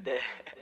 خنده.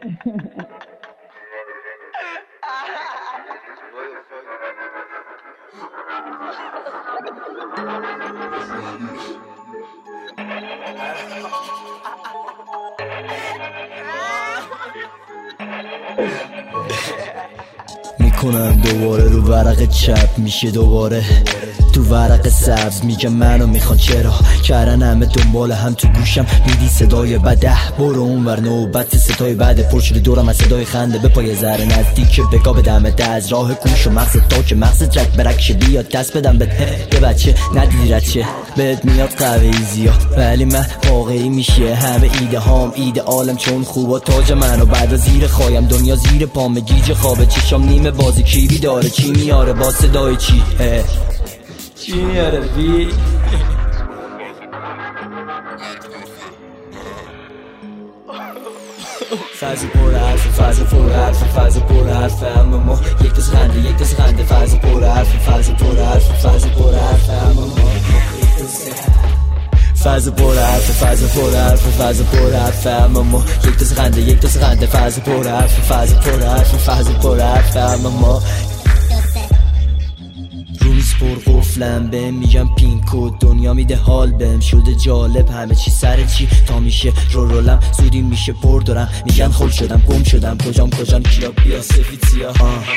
میکنم دوباره رو ورق چپ میشه دوباره تو ورق سبز میگم منو میخوان چرا کردن همه دنبال هم تو گوشم میدی صدای بده برو اون ور نوبت ستای بعد پر شده دورم از صدای خنده به پای ذره نزدیک بگا بدمت از راه گوش و مغز تا که مغز رک برکشه بیاد دست بدم به یه بچه ندیدی رچه بهت میاد قهوه زیا ولی من واقعی میشه همه ایده هام ایده عالم چون خوبا تاج منو بعد زیر خوایم دنیا زیر پام گیج خوابه چشام نیمه بازی کی بیداره چی میاره با صدای چی چی میاره بی فاز پر حرف فاز پر حرف فاز پر حرف اما ما یک دست خنده فاز پر حرف فاز پر حرف فاز پر حرف اما ما فاز پر حرف فاز پر حرف فاز پر حرف اما ما یک دست خنده فاز پر حرف فاز پر حرف فاز پر حرف اما ما روز پر قفلم بهم میگم پینکو دنیا میده حال بهم شده جالب همه چی سر چی تا میشه رولم زودی میشه پر دارم میگن خل شدم گم شدم کجام کیا بیا سفید سیاه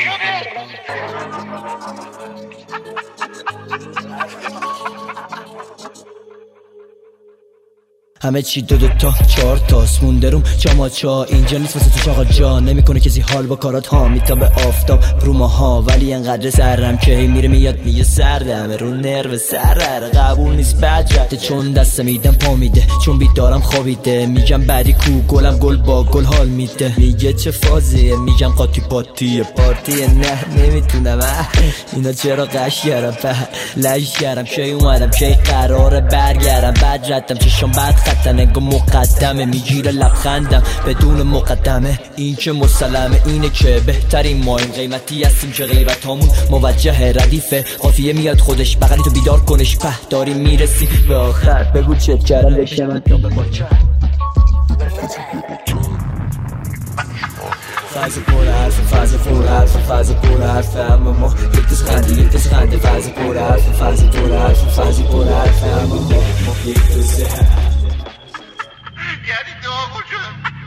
همه چی دو تا چهار تاست مونده روم چاماچا اینجا نیست واسه تو شاقا جا نمیکنه کسی حال با کارات ها میتابه آفتاب رو ماها ولی انقدر سرم که هی میره میاد میگه سردمه رو نرو سرره قبول نیست بد رفته چون دست میدم پا میده چون بیدارم خوابیده میگم بعدی کو گلم گل با گل حال میده میگه چه فازیه میگم قاطی پاتیه پارتیه نه نمیتونم اینا چرا قش کردم لش کردم کی اومدم کی قراره برگردم بد رفتم چشم بد نگو مقدمه میگیره لبخندم بدون مقدمه این که مسلمه اینه که بهترین مایم قیمتی هستیم که غیبت همون موجه ردیفه قافیه میاد خودش بغلی تو بیدار کنش په داریم میرسیم به آخر بگو چت کردن رشته من تو به باچه فاز پر حرف فاز پر حرف فاز پر حرف اما ما یک دست خنده فاز پر حرف فاز پر حرف فاز پر حرف اما ما یک دست یعنی داغو شد